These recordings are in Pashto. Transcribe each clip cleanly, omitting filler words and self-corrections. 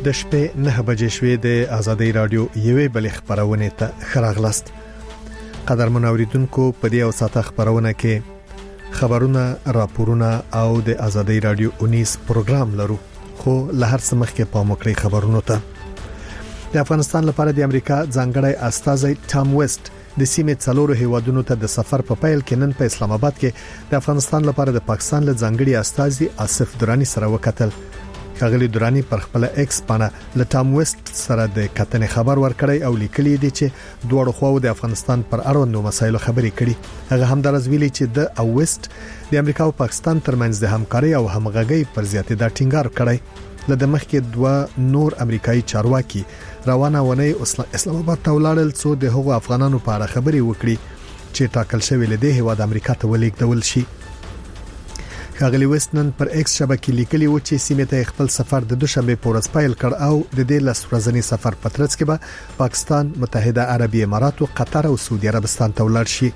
د شپې 9 بجې شوې د آزادۍ رادیو یوې بل خبرونه ته خراغلاست. قدرمن اوریدونکو په دې او ساته خبرونه کې خبرونه راپورونه او د آزادۍ رادیو 19 پروګرام لرو، خو له هر څه مخکې په مکړې خبرونو ته د افغانستان لپاره د امریکا ځانګړی استازی ټام ویسټ د سیمې څلورو هیوادونو ته د سفر په پیل کې نن په اسلام آباد کې د افغانستان لپاره د پاکستان له ځانګړي استازي آصف درانی سره وکتل. ښاغلي درانی پر خپل ایکس باندې له ټام ویسټ سره د کتنې خبر ورکړی او لیکلی دی چې دوه خواو د افغانستان پر اړوندو مسایلو خبرې کړي. هغه هم درز ویلي چې د ویسټ د امریکا او پاکستان ترمنځ د همکاري او همغږي پر زیاتېدا ټینګار کړی. لکه مخکې دوه نور امریکایي چارواکي روانه ونی اسلام آباد ته ولاړل څو د هغو افغانانو په اړه خبرې وکړي چې ټاکل شوی لدی هیواد امریکا ته ولیږدول شي. ښاغلي ویسټن پر ایکس شبکې لیکلي و چې سیمه ته خپل سفر د دوشنبه په ورځ پیل کړ او د دې لسورځنی سفر په ترڅ کې به پاکستان، متحده عربی امارات او قطر او سعودي عربستان ته ولاړ شي.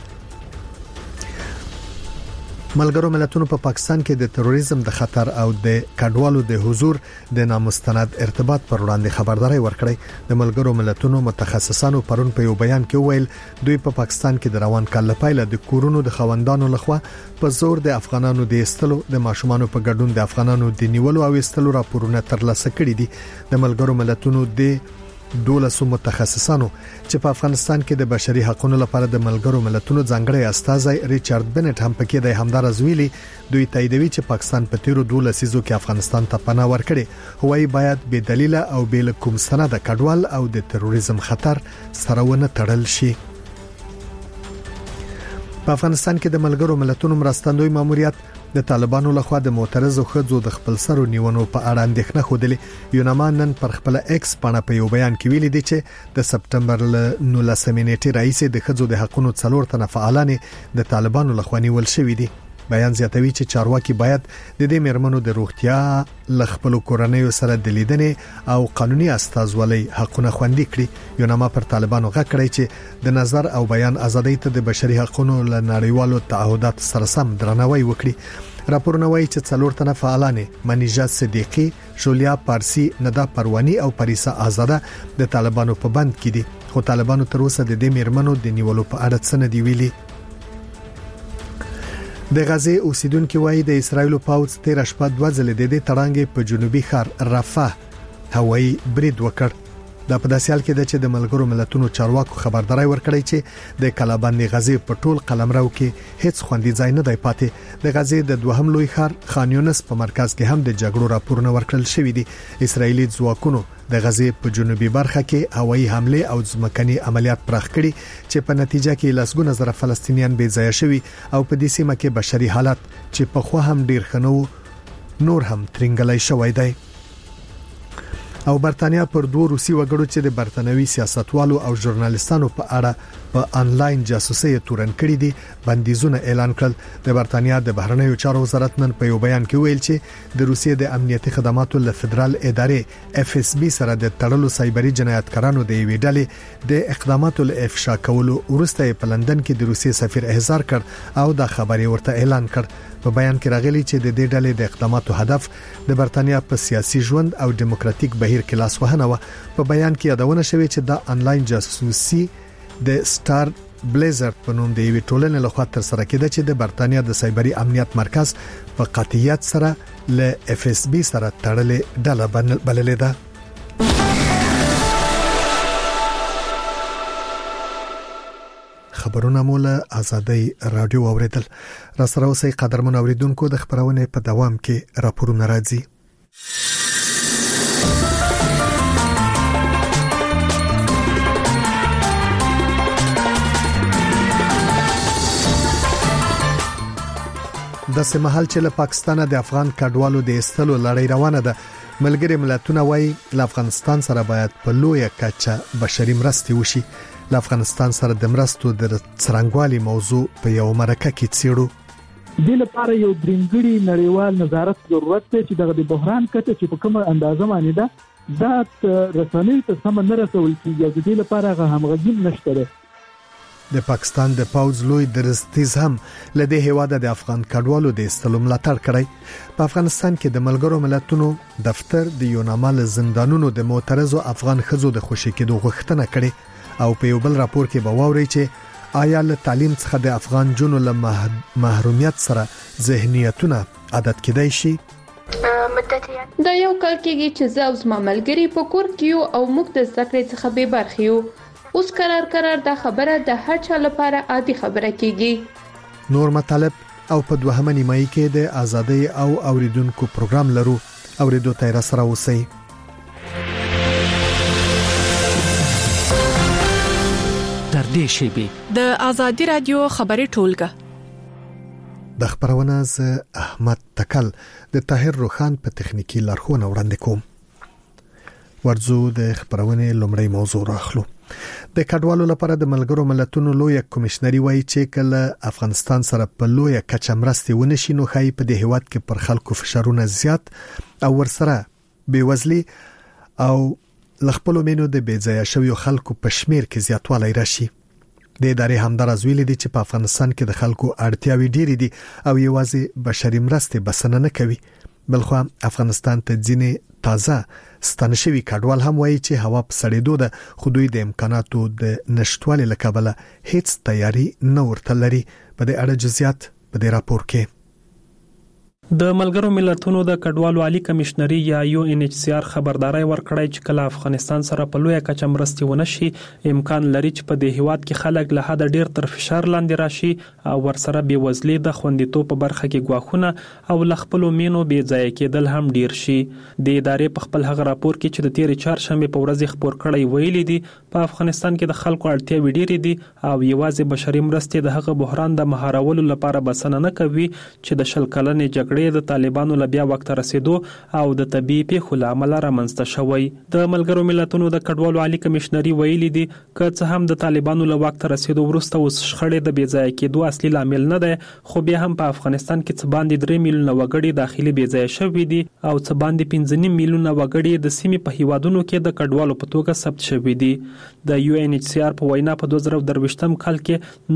ملګرو ملتونو په پاکستان کې د تروریزم د خطر او د کډوالو د حضور د نامستند ارتباط پر وړاندې خبرداري ورکړې. د ملګرو ملتونو متخصصانو پرون په یو بیان کې ویل دوی په پاکستان کې د روان کال لپاره د کورونو د خوندانو لخوا په زور د افغانانو د استلو د ماشومان په ګډون د افغانانو د نیولو او استلو راپورونه ترلاسه کړي دي. د ملګرو ملتونو د 12 متخصصانو چې په افغانستان کې د بشري حقوقو لپاره د ملګرو ملتونو ځانګړی استازی ریچارډ بنټ هم پکې د همدارز ویلي دوی تاییدوي چې پاکستان په تیرو 12 سیزو کې افغانستان ته پناه ورکړي، هوایي باید بې دلیل او بې کوم سند کډوال او د تروریزم خطر سره ونه تړل شي. په افغانستان کې د ملګرو ملتونو مرستندوی ماموریت د طالبانو لخوا د معترضو خځو د خپل سرو نیونو په اړه اندېښنه خوده. یوناما نن پر خپل ایکس باندې په یو بیان کې ویلي دی چې د سپټمبر 19 نیټې رئیس د خځو د حقوقو څلور تنه فعالان د طالبانو لخوا نیول شوی دي. بیان زیاتوي چې چارواکي باید د دې مرمنو د روغتیا لخپل کورنۍ سره د لیدنې او قانوني استازولۍ حقونه خوندي کړي. یوناما پر طالبانو غږ کړی چې د نظر او بیان ازادۍ ته د بشري حقوقو له نړیوالو تعهدات سره سم درناوی وکړي. راپورونه وایي چې څلور تنه فعالان منیژات صدیقی، شولیا پارسی، ندا پروانی او پریسا آزاده د طالبانو په بند کې دي، خو طالبانو تر اوسه د دې مرمنو د نیولو په اړه څه نه دی ویلي. د غزه اوسیدونکو وایي د اسرایل پاوڅ 13 شپه 2 ځله د دې تړانګې په جنوبي ښار رفح هوایي برید وکړ. دا په داسې حال کې ده چې د ملګرو ملتونو چارواکو خبرداري ورکړی چې د کلابند غزه په ټول قلمرو کې هیڅ خوندي ځای نه دی پاتې. د غزه د دوهم لوی ښار خان یونس په مرکز کې هم د جګړو راپورونه ورکړل شوې دي. اسرایلی ځواکونو د غزه په جنوبي برخه کې هوایي حمله او ځمکني عملیات پراخ کړي چې په نتیجه کې لسګونه زره فلسطینیان بې ځای شوي او په دې سیمه کې بشري حالت چې په خو هم ډیر خنو نور هم ترنګلای شوی دی. او برتانیا پر دوه روسي وګړو چې د برتانوي سیاستوالو او ژورنالیستانو په اړه په انلاین جاسوسي تورن کړی دي بندیزونه اعلان کړل. د برتانیا د بهرنیو چارو وزارت نن په یو بیان کې ویل چې د روسیې د امنیتي خدماتو له فدرال ادارې FSB سره د تړلو سایبري جنایتکارانو د یوې ډلې د اقداماتو له افشا کولو وروسته په لندن کې د روسیې سفیر احضار کړ او دا خبري ورته اعلان کړ. په بیان کې راغلي چې د دې ډلې د اقداماتو هدف د برتانیا په سیاسي ژوند او دیموکراتیک بهیر کې لاس وهنه و. په بیان کې یادونه شوې چې دا انلاین جاسوسي د سټار بلیزر په نوم د یوې ټولنې لخوا تر سره کېده چې د برتانیا د سایبري امنیت مرکز په قطعیت سره له FSB سره تړلې ډله بللې ده. خبرونه مولا آزادۍ رادیو اوریدل. را سره اوسئ قدرمن اوریدونکو، د خبرونه په دوام کې راپورونه راځي. د سمحل چې له پاکستان د افغان کډوالو د استلو لړۍ روانه ده. ملګری ملتونه وایي له افغانستان سره باید په لویه کچه بشري مرستې وشي. له افغانستان سره د مرستو د څرنګوالي موضوع په یو مرکه کې څیړو. د لپاره یو درنګړي نړیوال نظارت ضرورت دی چې دغه د بحران کته چې په کومه اندازه باندې ده دا رسنۍ ته سم نه رسول کیږي. د دې لپاره همغږي نشته ده. د پاکستان د پوز لوی درستیز هم لدې هواده د افغان کډوالو د استلو ملاتړ کړی. په افغانستان کې د ملګرو ملتونو دفتر د یونامال زندانونو د معترضو افغان خزو د خوشی کېدو غوښتنه کړې او په یو بل راپور کې به واوري چې آیا له تعلیم څخه د افغان جنو له محرومیت سره ذهنیتونه عادت کېدای شي. دا یو کال کېږي چې زه او زما ملګري په کور کې یو او موږ د زده کړې څخه بې برخې یو. اوس قرار دا خبره د هر چا لپاره عادي خبره کېږي. نور مطالب او په دوهمه نیمایي کې د ازادۍ او اوریدونکو پروګرام لرو. اوریدو ته را سره اوسئ. تر دې شیبې د ازادي رادیو خبري ټولګه د خبرونه ز احمد تکل د طاهر روخان په تخنیکی لارښوونه وړاندې کوم. ورځو د خبرونه لومړی موضوع راخلو. د کډوالو لپاره د ملګرو ملتونو لوی کمشنري وایي چې کله افغانستان سره په لوی کچه مرستې ونشي نو خای په دې هیواد کې پر خلکو فشارونه زیات او ورسره بیوزلي او لخپلو مینو د بیځایه شویو خلکو په شمیر کې زیاتوالی راشي. د ادارې همدارز ویلي دي چې په افغانستان کې د خلکو اړتیاوې ډېرې دي او یوازې بشري مرستې بسنه نه کوي. بلخو افغانستان ته ځینې تازه ستنشوي کډوال هم وایي چې هوا په سړېدو ده خو دوی د امکاناتو د نشټوالي له کبله هیڅ تیاری نه ورته لري. په دې اړه جزئیات په دې راپور کې. د ملګرو ملتونو د کډوالو عالی کمشنري یا UNHCR خبرداري ورکړی چې کله افغانستان سره په لوی کچه مرستې ونشي امکان لري چې په دې هیواد کې خلک له حد ډیر تر فشار لاندې راشي او ورسره بې وزلي د خوندیتوب په برخه کې ګواښونه او لخپلو مینو بې ځای کېدل هم ډیر شي. د ادارې په خپل هغه راپور کې چې د تیر چهارشنبه په ورځ خبر کړی ویلي دي په افغانستان کې د خلکو اړتیاوې ډېرې دي او یوازې بشري مرستې د هغه بحران د مهارولو لپاره بسنه نه کوي چې د شل کلنې جګړې د طالبانو له بیا وخت رسیدو او د طبيعي پیښو له امله رامنځته شوی. د ملګرو ملتونو د کډوالو عالی کمشنري ویلي دي که څه هم د طالبانو له وخت رسیدو وروسته اوس شخړې د بېځای کېدو اصلي لامل نه ده خو بیا هم په افغانستان کې څه باندې 3 میلیونه وګړي داخلي بېځای شوي دي او څه باندې 15 میلیونه وګړي د سیمې په هیوادونو کې د کډوالو په توګه ثبت شوي دي. د UNHCR په وینا په 2023م کال کې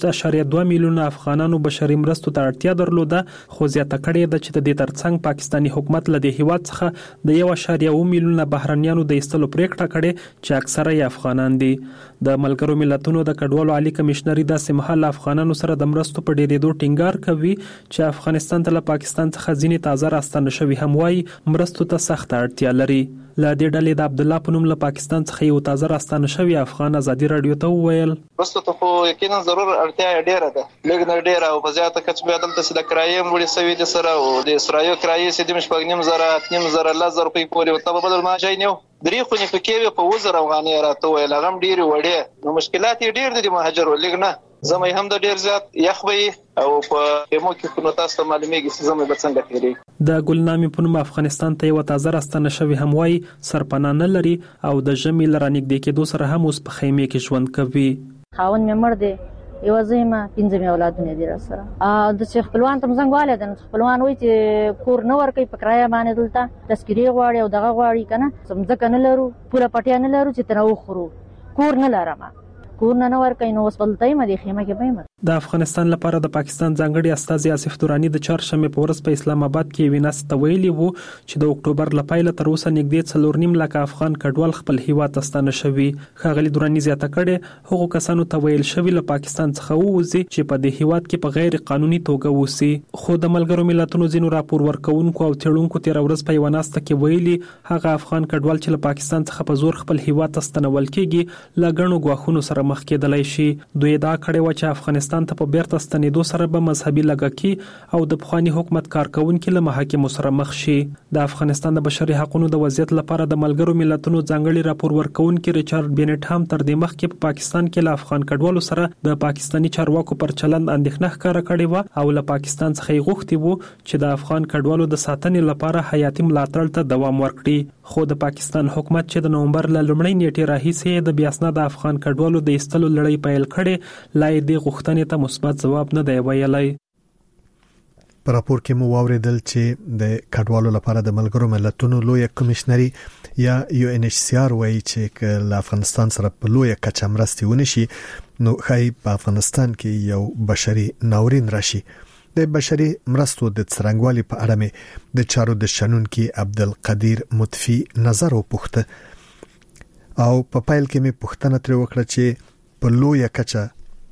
9.2 میلیونه افغانانو بشري مرستو ته اړتیا درلوده خو زیاته کړې ده چې د دې ترڅنګ پاکستانی حکومت له دې هیواد څخه د 1.1 میلیونه بهرنیانو د ایستلو پریکړه کړې چې اکثره یې افغانان دي. د ملګرو ملتونو د کډوالو عالی کمشنري داسې مهال افغانانو سره د مرستو په ډیرېدو ټینګار کوي چې افغانستان ته له پاکستان څخه ځینې تازه راستنه شوي هم وایي مرستو ته سخت اړتیا لري. له دې ډلې د عبد الله په نوم له پاکستان څخه یو تازه راستنه شوی افغان ازادي رادیو ته وویل مرستو ته خو یقینا ضرور اړتیا ډیره ده لږ نه ډیره او په زیاته کچه به دلته چې د کرایې مړي سوي دي سره او د اسرائیل کرایې سې د مشپګنیم زره 8.5 روپۍ پورې او ته بدل ما ځای نیو درې خو نه پکې په 1000 افغانۍ راته ویل هغه ډیره وړه نو مشکلات ډیر دي مهاجر ولګ نه زمي هم د ډیر زیات یخوي او په مو کې خو تاسو ته معلومیږي چې زمي به څنګه تیری. د ګلنامې په نوم افغانستان ته یو تازه راستنه شوی هم وایي سرپناه نه لري او د ژمي لرانګ د کېدو سره هم اوس په خیمه کې ژوند کوي. خاون مې مړ دی یو ځایما 15 اولادونه دي سره د شیخ خپلوان ته زنګواله د خپلوان وای چې کور نه ورکې په کرایه باندې دلته تذکری غواړي او دغه غواړي کنه سمځک نه لرو پوره پټیا نه لرو چې تنو خورو کور نه لرم کور نه ورکې نو وسپلتای مې خیمه کې پېم. د افغانستان لپاره د پاکستان ځانګړي استازي آصف دوراني د چهارشنبه په ورځ په اسلام آباد کې ویناس ته ویلي وو چې د اکتوبر لپاره تر اوسه نږدې 4.5 لک افغان کډوال خپل هیواد ته ستانه شوي. ښاغلي دوراني زیاته کړې هغو کسانو ته ویل شوی له پاکستان څخه ووځي چې په دې هیواد کې په غیر قانوني توګه ووسي خو د ملګرو ملتونو ځینو راپور ورکوونکو او تړونکو تیر ورځ په وناسته کې ویلي هغه افغان کډوال چې له پاکستان څخه په زور خپل هیواد ته ستنول کېږي له ګڼو ګواښونو سره مخ کېدلای شي. دوی دا کړې و چې افغانستان ته په بیرته ستنېدو سره به مذهبي لږکي او د پخوانی حکومت کارکونکو له محاکمو سره مخ شي. د افغانستان د بشري حقوقو د وضعیت لپاره د ملګرو ملتونو ځانګړي راپور ورکونکو ریچارډ بینټ هم تر دې مخکې په پاکستان کې له افغان کډوالو سره د پاکستانی چارواکو پر چلند اندېښنه ښکاره کړې و او له پاکستان څخه یې غوښتي وو چې د افغان کډوالو د ساتنې لپاره حیاتي ملاتړ ته دوام ورکړي خو د پاکستان حکومت چې د نومبر له لومړۍ نیټې راهیسې د بیا اسناد افغان کډوالو د ایستلو لړۍ پیل کړې لا یې د غوښتنې ته مثبت ځواب نه دی ویلی. په راپور کې مو واوریدل چې د کډوالو لپاره د ملګرو ملتونو لوی کمشنري یا UNHCR وایي چې له افغانستان سره په لوی کچه مرستې ونشي نو خای په افغانستان کې یو بشري ناورین راشي. د بشري مرستو د څرنګوالي په اړه مې د چارو د شنونکي عبدالقدیر مطفی نظر وپوښته او په پایل کې مې پوښتنه ترې وکړه چې په لوی کچه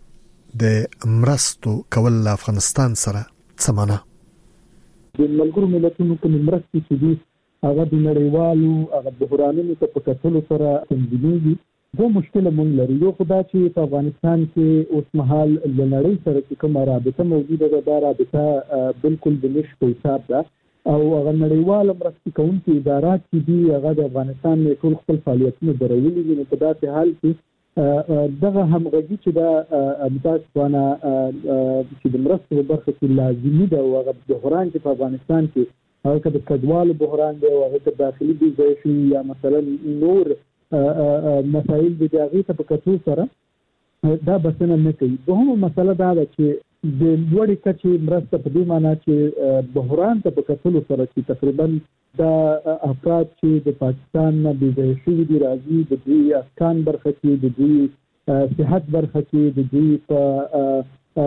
د مرستو کول له افغانستان سره سمانه د ملګرو ملتونو په مرستې چې دي هغه د نړیوالو هغه بحرانونو ته په کتلو سره تنظیمېږي. دوه مشکل مونږ لرو. یو خدا چې په افغانستان کې اوس مهال د نړۍ سره کومه رابطه موجوده ده دا رابطه بالکل د نش په حساب ده او هغه نړیوال مرستې کوونکي ادارات چې دي هغه د افغانستان ټول خپل فعالیتونه درولي دي. نو په داسې حال کې دغه همغږي چې دا متاسفانه چې د مرستو په برخه کې لازمي ده او هغه بحران چې په افغانستان کې هغه د کډوالو بحران دی او هغه د داخلي بېځایي یا مثلا نور مسایل دي هغه ته په کتو سره دا بسنه نه کوي. دوهمه مسله دا ده چې د لوړې کچې مرسته په دې معنی چې بحران ته په کتلو سره چې تقریبا دا افراد چې د پاکستان نه بېځایه شوي دي راځي د دوی اسکان برخه کې د دوی صحت برخه کې د دوی په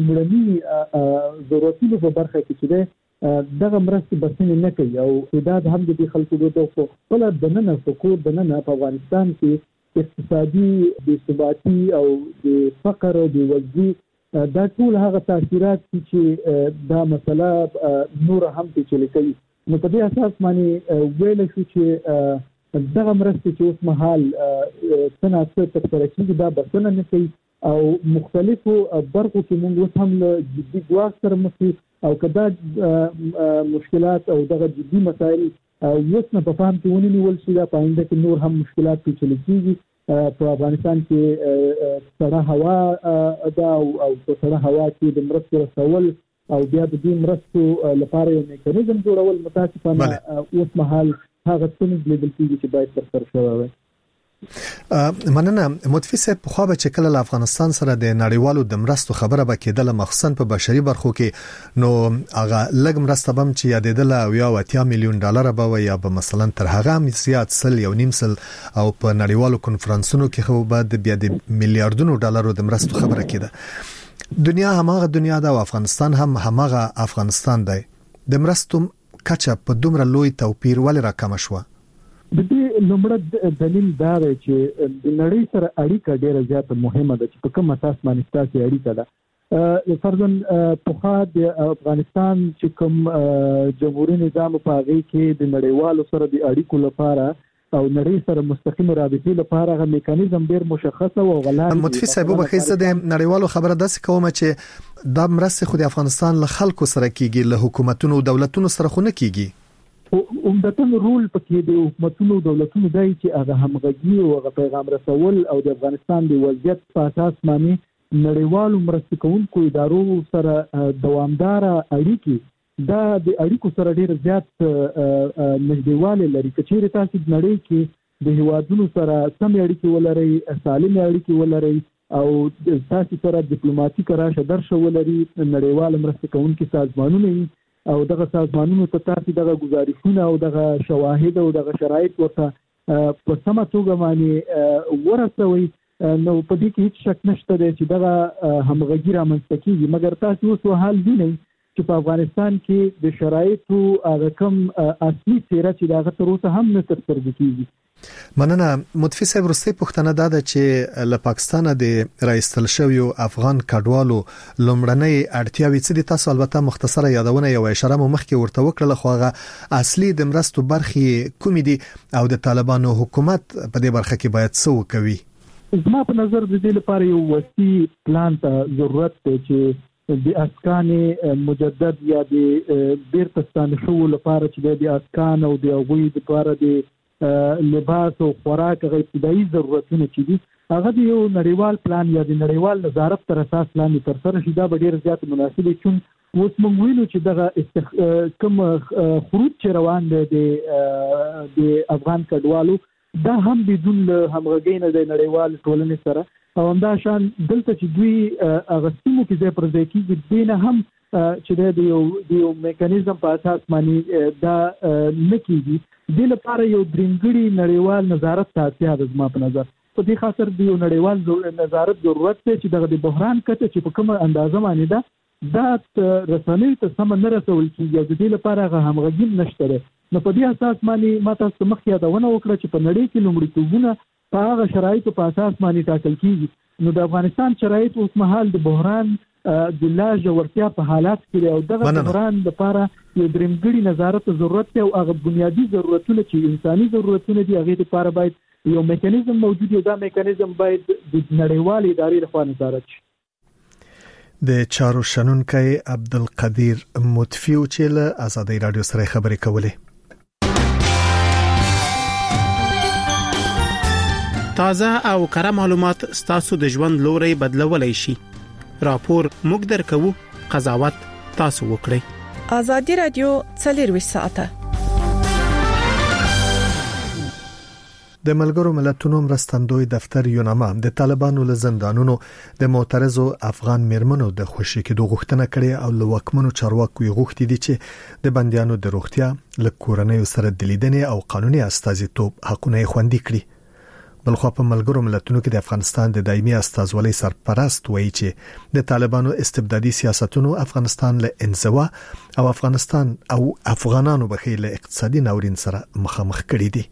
غلومړني ضرورتونو په برخه کې چې دغه مرستې بسنې نه کوي او تعداد هم د دې خلکو د خپل دننه فکر دننه په افغانستان کې اقتصادي بېثباتي او د فقر او د وضعي دا ټول هغه تاثیرات چې دا مسله نور هم پیچلې کوي. نو په دې اساس باندې ویل شو چې دغه مرستې چې اوس مهال څنګه ترسره کېږي دا بسنه نه کوي او مختلفو برخو کې موږ اوس هم له جدي ګواښ سره مخ یو او کدا مشکلات او دغه جدي مسایل اوس نه په فهم کې ونیول شي دا په آینده کې نور هم مشکلات پیچلې کېږي. په افغانستان کې سړه هوا دا او په سړه هوا کې د مرستو رسول او بیا د دې مرستو لپاره یو میکانیزم جوړول متاسفانه اوس مهال هغه څه لیدل کېږي چې باید ترسره شوی وي. مننه متفی صاحب په خو به چې کله افغانستان سره د نړیوالو د مرستو خبره به کېدله مخصوصا په بشري برخو کې نو هغه لګ مرسته بم چې یادېدله او یا 80 میلیون ډالر به یا به مثلا تر هغه هم زیات سل یو نیم سل او په نړیوالو کنفرانسونو کې خو به بیا د میلیارډونو ډالرو د مرستو خبره کېده. دنیا هماغه دنیا ده او افغانستان هم هماغه افغانستان دی. د مرستو کچه په دومره لوی توپیر ولې راکم شو؟ د دې لومړی دلیل دا دی چې د نړۍ سره اړیکه ډیره زیاته مهمه ده چې په کوم اساس باندې تاسو اړیکه ده. فرضاً په د افغانستان چې کوم جمهوریت نظام په هغه کې د نړیوالو سره د اړیکو لپاره او نړۍ سره مستقیم رابطې لپاره غو میکانیزم ډیر مشخص او غلان. متفی صاحب به خیزه د نړیوالو خبره داسې کوم چې د مرستې خو د افغانستان له خلکو سره کیږي له حکومتونو او دولتونو سره خو نه کیږي. عمدتاً رول پکې د حکومتونو او دولتونو دی چې هغه همغږي او هغه پیغام رسول او د افغانستان د وضعیت په اساس باندې نړیوالو مرستې کوونکو ادارو سره دوامدار اړیکې دا د اړیکو سره ډیر زیات نږدېوالی لري. که چیرې تاسو د نړۍ کې د هیوادونو سره سم اړیکې ولرئ سالم اړیکې ولرئ او تاسو سره ډیپلوماټیک راشه درشه ولري نړیوال مرستې کوونکي سازمانونه او دغه سازمانونو ته تاسو دغه گزارشونه او دغه شواهد او دغه شرایط ورته په سمه توګه باندې ورسوي نو په دې کې هیڅ شک نشته چې دغه همغږي رامنځته کیږي. مګر تاسو اوس حال وینئ چې په افغانستان کې د شرایطو هغه کوم اصلي څیره چې دغه تر اوسه هم نه ترسره کیږي. مننه متفی صاحب وروستي پوښتنه ده چې له پاکستانه د راایستل شویو افغان کډوالو لومړنۍ اړتیاوې څه دي؟ تاسو البته مختصره یادونه یو اشاره مو مخکې ورته وکړه خو هغه اصلي د مرستو برخې کومې دي او د طالبانو حکومت په دې برخه کې باید څه وکوي؟ زما په نظر د دې لپاره یو وسیع پلان ته ضرورت دی چې د اسکان مجدد یا د بیرته ستانه لپاره چې د اسکان او د غوي لپاره د لباس او خوراک غو ابتدایي ضرورتونه چې دي هغه د یو نړیوال پلان یا د نړیوال نظارت تر اساس لاندې ترسره شي دا به ډیر زیات مناسب وي. چون اوس موږ وینو چې دغه کوم خروج چې روان دی د افغان کډوالو دا هم بدون همغږي نه د نړیوال ټولنې سره او همدا شان دلته چې دوی هغه سیمو کې ځای پر ځای کېږي دینه هم چې د یو میکانیزم په اساس باندې دا نکېږي. د لپاره یو درنګړي نړیوال نظارت ته اړتیا ده زما په نظر. په دې خاطر د یو نړیوال نظارت ضرورت دی چې دغه د بحران کته چې په کومه اندازه باندې دا رسنۍ ته سم نه رسول کیږي او د دې لپاره هغه همغږي نشته ده. نو په دې اساس باندې ما تاسو مخکې یادونه وکړه چې په نړۍ کې لومړیتوبونه په هغه شرایطو په اساس باندې ټاکل کیږي. نو د افغانستان شرایط اوس مهال د بحران د لا ژورتیا په حالات کې او دغه بحران لپاره یو درنګړي نظارت ضرورت دی او هغه بنیادی ضرورتونه چې انساني ضرورتونه دي هغه لپاره باید یو میکانیزم موجود وي. دا میکانیزم باید د نړیوال ادارې لخوا نظارت شي. د چارو شنونکي عبدالقدیر مطفی چې له آزادۍ رادیو سره خبرې کولې. تازه او کره معلومات ستاسو د ژوند لوري بدلولای شي. راپور موږ درکو، قضاوت تاسو وکړئ. آزادۍ رادیو 24 ساعته. د ملګرو ملتونو مرستندوی دفتر یوناما د طالبانو له زندانونو د معترضو افغان میرمنو د خوشی کېدو غوښتنه کړې او له وکمنو چارواکو غوښتي دي چې د بنديانو د روغتیا له کورنۍ سره د لیدنې او قانوني استازیتوب حقونه خوندي کړي. بلخو په ملګرو ملتونو کې د افغانستان د دایمي استازولۍ سرپرست وایي چې د طالبانو استبدادي سیاستونو افغانستان له انزوا او افغانستان او افغانانو بخیل اقتصادي ناورین سره مخامخ کړي دي.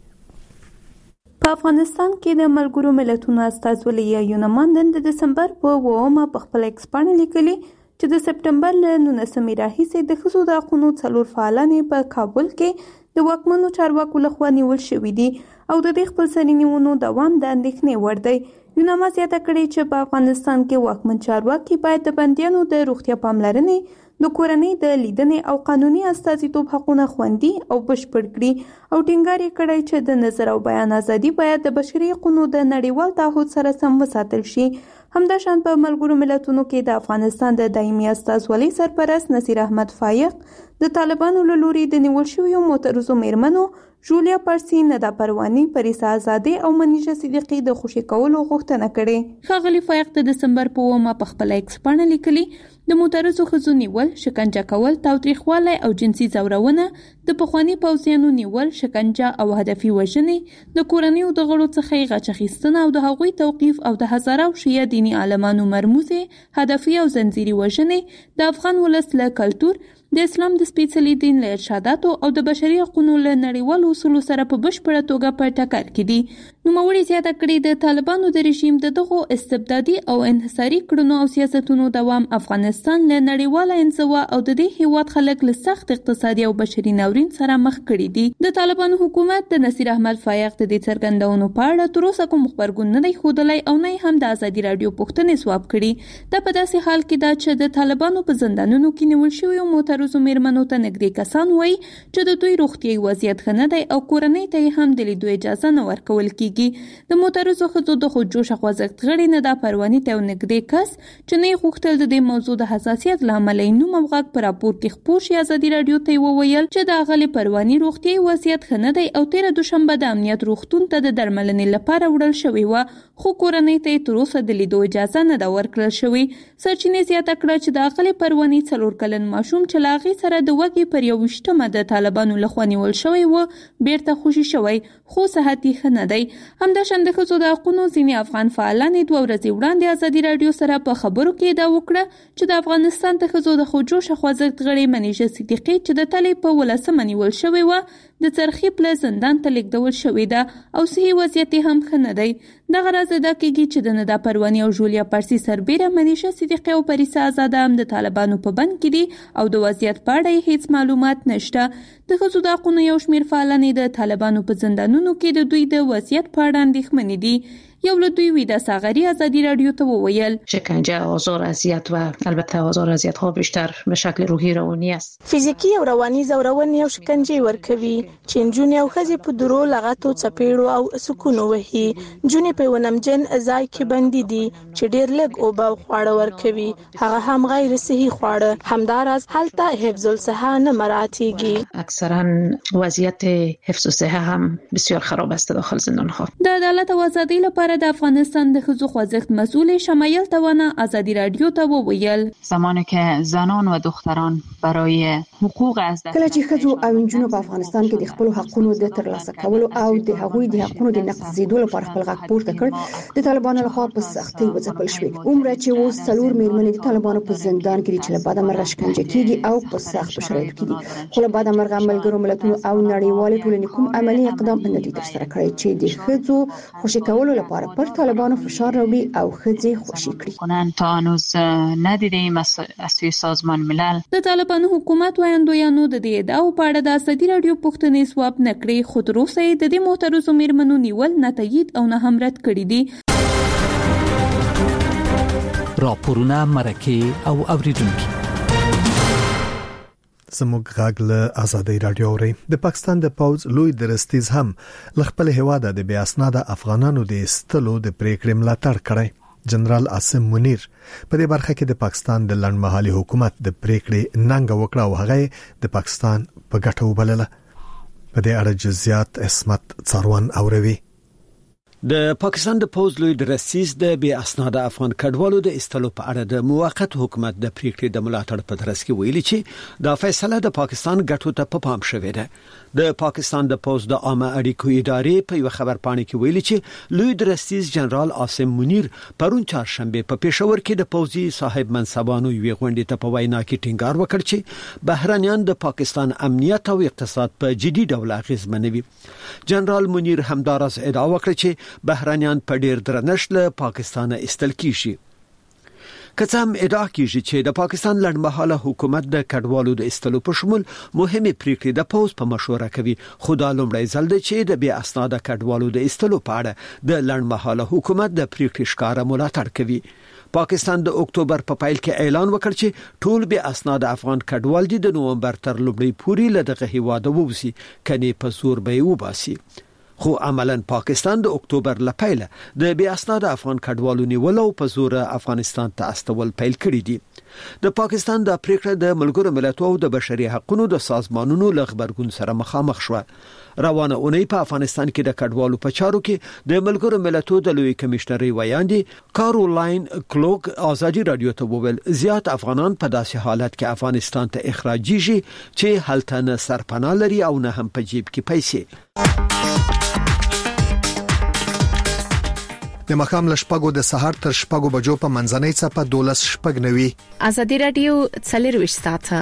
په افغانستان کې د ملګرو ملتونو استازولۍ یوناما د دسمبر په 2 په خپل ایکس باندې لیکلي چې د سپټمبر له 19 راهیسې د ښځو د حقوقو څلور فعالانې په کابل کې د واکمنو چارواکو لخوا نیول شوې دي او د دې خپل سري نیونو دوام د اندېښنې وړ دی. یوناما زیاته کړې چې په افغانستان کې واکمن چارواکي باید د بندیانو د روغتیا پاملرنې، د کورنۍ د لیدنې او قانوني استازیتوب حقونه خوندي او بشپړ کړي او ټینګار یې کړی چې د نظر او بیان ازادي باید د بشري حقوقو د نړیوال تعهد سره سم وساتل شي. همداشان په ملګرو ملتونو کې د افغانستان د دایمي استازولۍ سرپرست نصیر احمد فایق د طالبانو له لوري د نیول شویو معترضو میرمنو جولیا پارسی، ندا پروانی، پریسا آزادی او منیژه صدیقی د خوشی کولو غوښتنه کړې. ښاغلي فایق د دسمبر په 2 په خپل ایکس باندې لیکلي د معترضو ښځو نیول، شکنجه کول، تاوتریخوالی او جنسي ځورونه، د پخواني پوځیانو نیول، شکنجه او هدفي وژنې، د کورنیو د غړو څخه غچ اخیستنه او د هغوی توقیف او د هزاره او شیعه دیني عالمانو مرموزې، هدفي او زنجیري وژنې د افغان ولس له کلتور، د اسلام د سپېڅلي دین له ارشاداتو او د بشري حقوقو له نړیوالو اصولو سره په بشپړه توګه په ټکر کې دي. نوموړي زیاته کړې د طالبانو د رژیم د دغو استبدادي او انحصاري کړنو او سیاستونو دوام افغانستان له نړیواله انزوا او د دې هیواد خلک له سخت اقتصادي او بشري ناورین سره مخ کړي دي. د طالبانو حکومت د نصیر احمد فایق د دې څرګندونو په اړه تر اوسه کوم خبرګون نه دی ښودلی او نه هم د ازادي رادیو پوښتنې ځواب کړي. دا په داسې حال کې ده چې د طالبانو په زندانونو کې نیول شویو معترضو میرمنو ته نږدې کسان وایي چې د دوی روغتیايي وضعیت ښه نه دی او کورنۍ ته هم د لیدو اجازه نه ورکول کیږي. د معترضو ښځو د خودجوشه خوځښت غړي ندا پروانی ته نږدې کس چې نه غوښتل د دې موضوع د حساسیت له امله نوم او غږ په راپور کې خپور شي ازادي رادیو ته وویل چې د غلي پروانی روغتیايي وضعیت ښه نه دی او 13 دوشنبه د امنیت روغتون ته د درملنې لپاره وړل شوی و خو کورنۍ ته تر اوسه د لیدو اجازه نه ده ورکړل شوی. سرچینې زیاته کړه چې د غلي پروانی 4 کلن ماشوم چې لاغي سره د وګي پر 21مه د طالبانو لخوا نیول شوی و بیرته خوشي شوی خو صحتي ښه نه دی. همداشان د ښځو د حقوقو ځینې افغان فعالانې 2 ورځې وړاندې ازادي رادیو سره په خبرو کې دا وکړه چې د افغانستان د ښځو د خودجوشه خوځښت غړي منیژه صدیقی چې د تلې په 18 نیول شوی و د څرخي پله زندان ته لیږدول شوې ده او صحي وضعیت هم ښه نه دی. دغه راز ادا کېږي چې د ندا پروانی او جولیا پارسی سربیره منیژه صدیقی او پریسا آزاده هم د طالبانو په بند کې دي او د وضعیت په اړه هیڅ معلومات نشته. د ښځو د حقوقو یو شمېر فعالانې د طالبانو په زندانونو کې د دوی د وضعیت په اړه اندېښمنې دي. یو له دوی ویدا ساغری ازادی رادیو ته وویل شکنجه، آزار، اذیت و البته آزار اذیت ها بیشتر به شکل روحی روانی است. فیزیکی او رواني زورونې او شکنجه ورکوي چې نجونې او ښځې په درو لغتو چپېړو او سکونو وهي. نجونې په ونمجن ځای کې بندي دي چې ډېر لږ اوبه او خواړه ورکوي، هغه هم غیر صحي خواړه. همداراز هلته حفظ الصحه نه مراعاتېږي. اکثرا وضعیت حفظ الصحه هم بسیار خراب است داخل زندان ها. د عدالت او ازادۍ لپاره اړه د افغانستان د ښځو خوځښت مسؤل شمایل توانه ازادي رادیو ته وویل زمانی که زنان و دختران برای حقوق از کله چې ښځو او نجونو په افغانستان کې د خپل حقوقو د ترلاسه کولو او د هغوی د حقوقو د نقضیدو لپاره خپل غږ پورته کړ د طالبانو لخوا په سختۍ وځپل شوې عمره چې اوس څلور میرمنې د طالبانو په زندان کې چې له بعده مرګ شکنجه کیږي او په سختو شرایطو کې دي خو له بعده مرګ ملګرو ملتونو او نړیوال ټولنې کوم عملی اقدام نه دي ترسره کړی چې د ښځو خوشي کولو لپاره پر طالبانو فشار راوړي او ښځې خوشي کړي تا هنوز ندیدیم از سوی سازمان ملل د طالبانو حکومت وایندویانو د دې ادعاو په اړه د ازادي رادیو پوښتنې ځواب نه کړی خو تر اوسه د دې محترمو میرمنو نیول نه تایید او نه هم رد کړی دي راپورونه مرکه او اوریدونکو زموږ غږ له ازادي رادیو اوري د پاکستان د پوز لوی درستیز هم لخپل هواده د بیا اسناد افغانانو د استلو د پریکړې ملاتړ کړی جنرال عاصم منیر په دې برخه کې د پاکستان د لړمحالي حکومت د پریکړې ننګ وکړه او هغه د پاکستان په ګټه وبلله په دې اړه جزئیات اسمت څاروان اوروي د پاکستان د پوز لوی درستیز د بیا اسناد افغان کډوالو د استلو په اړه د موقت حکومت د پریکړې د ملاتړ په ترڅ کې ویلي چې دا فیصله د پاکستان ګټو ته په پام شوې ده د پاکستان د پوز د عامه اړیکو ادارې په یو خبرپاڼه کې ویلي چې لوی درستیز جنرال عاصم منیر پرون چهارشنبه په پېښور کې د پوزي صاحب منصبانو یو غونډې ته په وینا کې ټینګار وکړ چې بهرانيان د پاکستان امنیت او اقتصاد په جدي ډول اغیزمنوي جنرال منیر همدارس ادعا وکړه چې بهرانيان په ډیر درنښت له پاکستان استل کیږي که څه هم ادعا کیږي چې د پاکستان لړمحاله حکومت د کډوالو د استلو په شمول مهمه پریکړې د پوز په مشوره کوي خو دا لومړی ځل دی چې د بیا اسناد کډوالو د استلو په اړه د لړمحاله حکومت د پریکړې ښکارا ملاتړ کوي پاکستان د اکتوبر په پایل کې اعلان وکړ چې ټول بیا اسناد افغان کډوال دي د نوومبر تر لومړۍ پورې له دغه هیواده ووسی کني په زور به وباسي خو عملاً پاکستان د اکتوبر لپاره د بیا اسناد افغان کډوالو نیول او په زور افغانستان ته استول پیل کړی دي د پاکستان د پریکړه د ملګرو ملتونو او د بشري حقوقو د سازمانونو له خبرګون سره مخامخ شو روانه اونۍ په افغانستان کې د کډوالو په چارو کې د ملګرو ملتونو د لوی کمشنري ویاندې کارولاین کلوک ازادي رادیو ته وویل زیات افغانان په داسې حالت کې افغانستان ته اخراجيږي چې هلته نه سرپناه لري او نه هم په جیب کې پیسې د مخام لشپګو د سحر تر شپګو بجو په منځنۍ صفه 12 شپګنوي ازادي رادیو 24 ساعته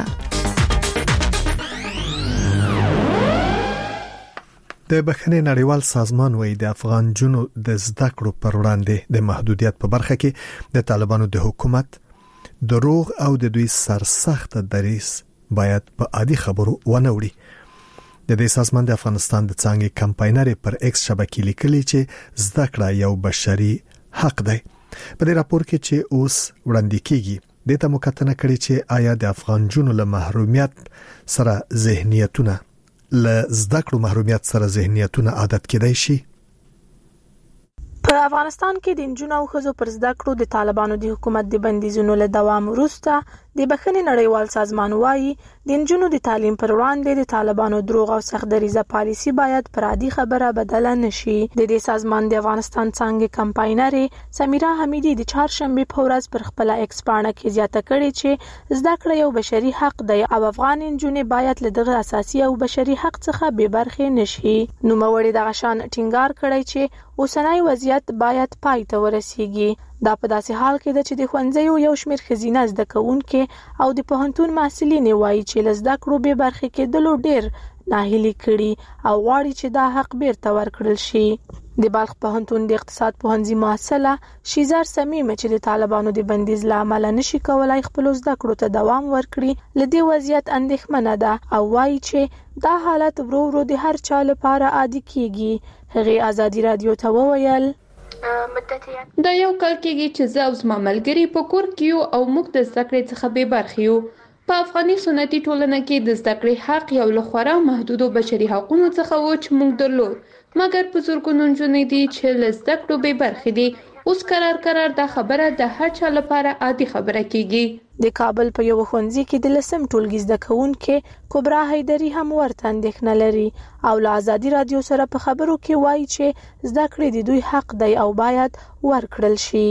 د بخښنې نړیوال سازمان وایي د افغان جنو د زده کړو پر وړاندې د محدودیت په برخه کې د طالبانو د حکومت دروغ او د دوی سرسخت دریس باید په عادي خبرو ونه وړي د دې سازمان د افغانستان د څنګه کمپاینر پر ایکس شبکې لیکلي چې زده کړه یو بشري حق دی په دې راپور کې چې اوس وړاندې کیږي د ته مکتنه کړي چې آیا د افغان جنو له محرومیت سره ذهنیتونه له زده کړو محرومیت سره ذهنیتونه عادت کېدای شي په افغانستان کې د نجونو او ښځو پر زده کړو د طالبانو د حکومت د بندیزونو له دوام وروسته د بخښنې نړیوال سازمان وایي د نجونو د تعلیم پر وړاندې د طالبانو دروغ او سختدریزه پالیسي باید پر عادي خبره بدله نشي د دې سازمان د افغانستان څنګه کمپاینر سمیرا حمیدی د چهارشنبه په ورځ پر خپل ایکس پاڼه کې زیاته کړې چې زده کړه یو بشري حق دی او افغان نجونې باید له دغه اساسي او بشري حق څخه بې برخې نشي نو موري د غشان ټینګار کړی چې اوسنۍ وضعیت باید پای ته ورسیږي دا په داسې حال کې ده چې د ښوونځیو یو شمېر ښځینه زده کوونکي او د پوهنتون محصلین وایي چې له زده کړو بې برخې کېدلو ډېر ناهیلي کړي او غواړي چې دا حق بیرته ورکړل شي د بلخ پوهنتون د اقتصاد پوهنځي محصله شیزار سمیم چې د طالبانو د بندیز له امله نشي کولای خپل زده کړو ته دوام ورکړي له دې وضعیت اندېښمنه ده او وایي چې دا حالت ورو ورو د هر چا لپاره عادي کیږي هغه ازادي رادیو ته وویل دا یو کال کېږي چې زه او زما ملګري په کور کې یو او موږ د زده کړې څخه بې برخې یو په افغاني سنتي ټولنه کې د زده کړې حق یو له خورا محدودو بشري حقوقو څخه و چې موږ درلود مګر په زرګونو نجونې دي چې له زده کړو بې برخې دي اوس قرار دا خبره د هر چا لپاره عادي خبره کیږي د کابل په یو ښوونځي کې د 10م ټولګي زده کوونکې کبرا حیدری هم ورته اندېښنه لري او له ازادي رادیو سره په خبرو کې وایي چې زده کړې د دوی حق دی او باید ورکړل شي.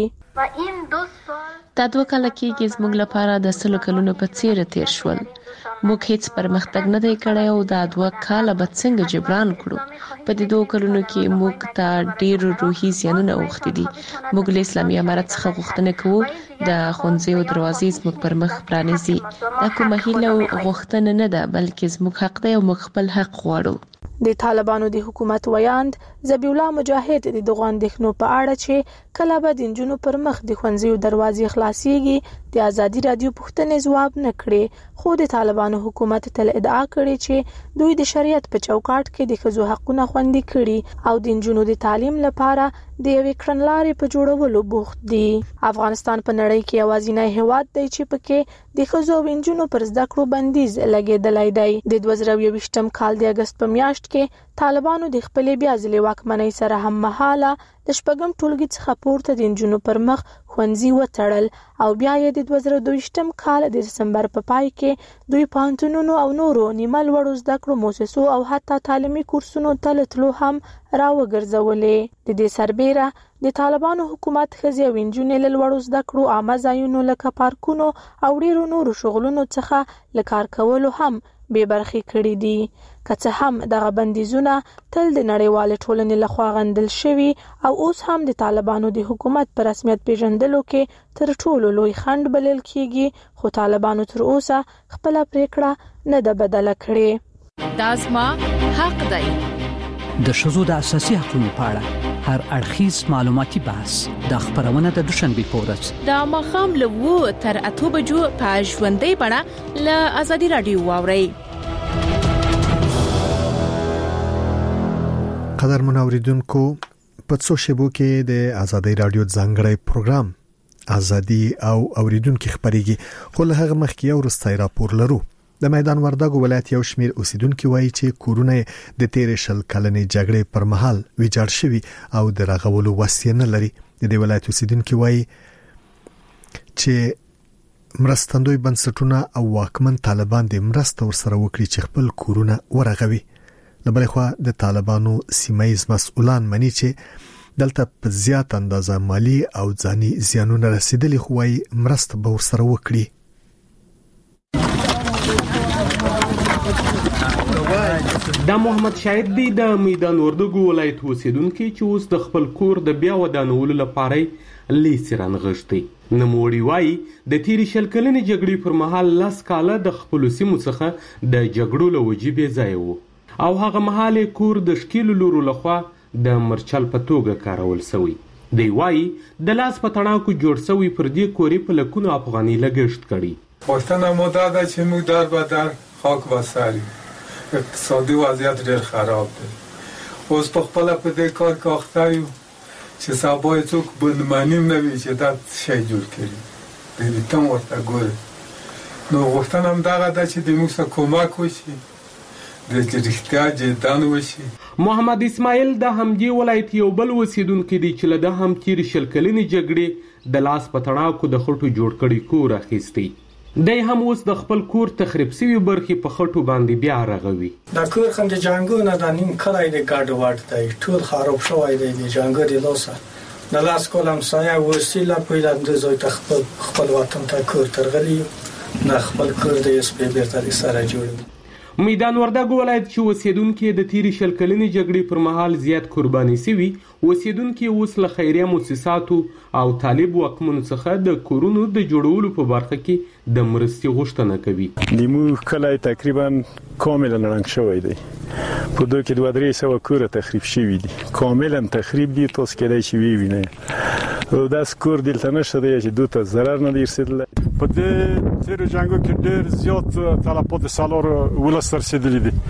دا 2 کاله کېږي زموږ لپاره د 100 کلونو په څیر تیر شول. موږ هیڅ پرمختګ نه دی کړی او دا 2 کاله به څنګه جبران کړو. په دې 2 کلونو کې موږ ته ډېر روحي زیانونه اوښتي دي. موږ له اسلامي امارت څخه غوښتنه کوو د ښوونځیو دروازې زموږ پر مخ پرانیزي. دا کومه هیله او غوښتنه نه ده بلکې زموږ حق دی او موږ خپل حق غواړو. د طالبانو د حکومت ویاند ذبیح الله مجاهد د دغه اندېښنو په اړه چې کله به د نجونو پر مخ د ښوونځیو دروازې خلاصيږي د ازادي رادیو پوښتنې ځواب نه کړي. خو د طالبانو حکومت تل ادعا کړې چې دوی د شریعت په چوکاټ کې د ښځو حقونه خوندي کړي او د نجونو د تعلیم لپاره د یوې کړنلارې په جوړولو بوخت دي. افغانستان په نړۍ کې یوازینی هیواد دی چې پکې د ښځو او نجونو پر زده کړو بندیز لګېدلی دی. د 2021م کال د اگست په میاشت کې طالبانو د خپلې بیا ځلې واکمنۍ سره هم مهاله د 4م ټولګي څخه پورته د نجونو پر مخ ښوونځي وتړل او بیا یې د 2022م کال د دسمبر په پای کې دوی پوهنتونونو او نورو نیمه لوړو زده کړو مؤسسو او حتی تعلیمي کورسونو ته تلو هم راوګرځولې. د دې سربیره د طالبانو حکومت ښځې او نجونې له لوړو زده کړو عامه ځایونو لکه پارکونو او ډیرو نورو شغلونو څخه له کار کولو هم بې برخې کړي دي. که څه هم دغه بندیزونه تل د نړیوال ټولنې لخوا غندل شوي او اوس هم د طالبانو د حکومت په رسمیت پیژندلو کې تر ټولو لوی خنډ بلل کیږي، خو طالبانو تر اوسه خپل پریکړه نه ده بدله کړې. دا زما حق دی. د ښځو د اساسي حقوقو په اړه هر اړخیز معلوماتي بحث د خبرونه د دوشنبه په ورځ د ماښام له 2 تر 8 بجو په ژوندۍ بڼه له ازادي رادیو واورئ. قدر منوریدونکو په څو شیبو کې د ازادي رادیو ځانګړی پروګرام ازادي او اوریدونکو خبريږي. خو له هغه مخکې یو رستای راپور لرو. د میدان وردګو ولایت یو شمیر اوسیدونکو وایي چې کورونه د 13 کلنې جګړې پر مهال ویجاړ شوي او د رغولو وسیله نه لري. د دې ولایت اوسیدونکو وایي چې مرستندوی بنسټونه او واکمن طالبان د مرسته ورسره وکړي چې خپل کورونه ورغوي. لبل خو د طالبانو سیمایي مسؤلان مني چې دلته په زیات اندازه مالی او ځاني زیانونه رسیدلي خو وایي مرسته به ورسره وکړي. دا محمد شاهد دی د میدان وردګو ولایت اوسیدونکو چې اوس د خپل کور د بیا ودانولو لپاره لیسران غشتي. نموړي وایي د 13 کلنې جګړې پر مهال 10 کاله د خپل سیمو څخه د جګړو له وجې بې ځای وو او هغه مهال کور د شکیل لورو لخوا د مرچل په توګه کارول شوی. دی وایي د لاس په تڼاکو جوړ شوی پر دې کورې په لکونو افغاني لګښت کړي. پښتنه موده ده چې موږ در به در خاک وساري. اقتصادي وضعیت ډېر خراب دی. اوس په خپل په دې کار کې اخته یو چې سبا څوک بندمنیم نه وي چې دا شی جوړ کړي. دې تم ورته ګوري. نو غوښتنه هم دغه ده چې د موږ سره کومک وشي. د رښتیا جدان وشي. محمد اسماعیل د همدې ولایت یو بل اوسیدونکو دی چې له هم 13 کلنې جګړې د لاس په تڼاکو د خټو جوړ کړي کور اخیستی. دی هم اوس د خپل کور تخریب شوی برخي په خټو باندې بیا رغوي. دا کور خم د جنگو نه د نیم کلای د ګډ وړ دی ټول خراب شوی دی د جنگو د لاسه د لاس کولم سایه وسیله پیدا د زوی خپل وطن ته کور ترغلی نه خپل کور د اس پی بیرته سره جوړ. میدان وردګو ولایت چې اوسیدونکو د 13 کلنې جګړې پر مهال زیات قرباني شوي اوسیدونکو اوس له خیریه مؤسساتو او طالب واکمنو څخه د کورونو د جوړولو په برخه کې د مرستې غوښتنه کوي. د مو کله تقریبا کاملا رنګ شوی دی. په دوی کې 200 کور تخریب شوی دي. کاملا تخریب دي تاسو کېدای شي وینئ. او دا سکور دلته نشته دی چې دوی ته ضرر نه رسیدل. په دې تیر جنگو کې ډېر زیات طلبات سالار ولس رسیدلی دي.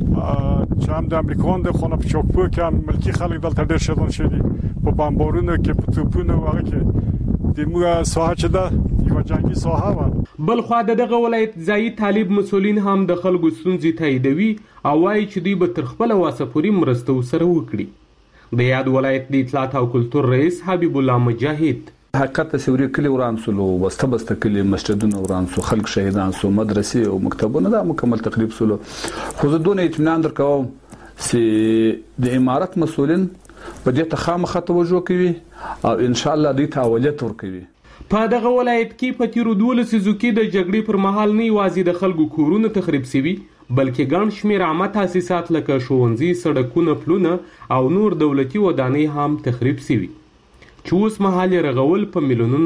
چې هم د امریکایانو د خونه په چوکپو کې هم ملکی خلک دلته ډېر شدن شدي. په بمبارونو کې په توپونو هغه کې د موږ ساحه چې ده یو جنگي ساحه و. بل خو دغه ولایت ځای طالب مسولین هم د خلکو ستونزې تاییدوي او وايي چې دوی به تر خپل واسه پوری مرسته سره وکړي. د یاد ولایت د اطلاعات او کلتور رئیس حبیب الله مجاهد حقیقت سوري کلی وران سولو واستبست کلی مسجدونه وران سو خلک شهیدان سو مدرسې او مکتبونه دا مکمل تقریب سولو خو زه دونه اطمینان درکوم چې د امارت مسولین په دې ته خامخا توجه کوي او ان شاء الله دې ته اولویت ورکوي. په دغه ولایت کې په تیرو 12 لسیزو کې د جګړې پر مهال نه یوازې د خلکو کورونه تخریب شوي بلکې ګڼ شمېر عامه تاسیسات لکه ښوونځي، سړکونه، پلونه او نور دولتي ودانۍ هم تخریب شوي چې اوس مهال یې رغول په میلیونونو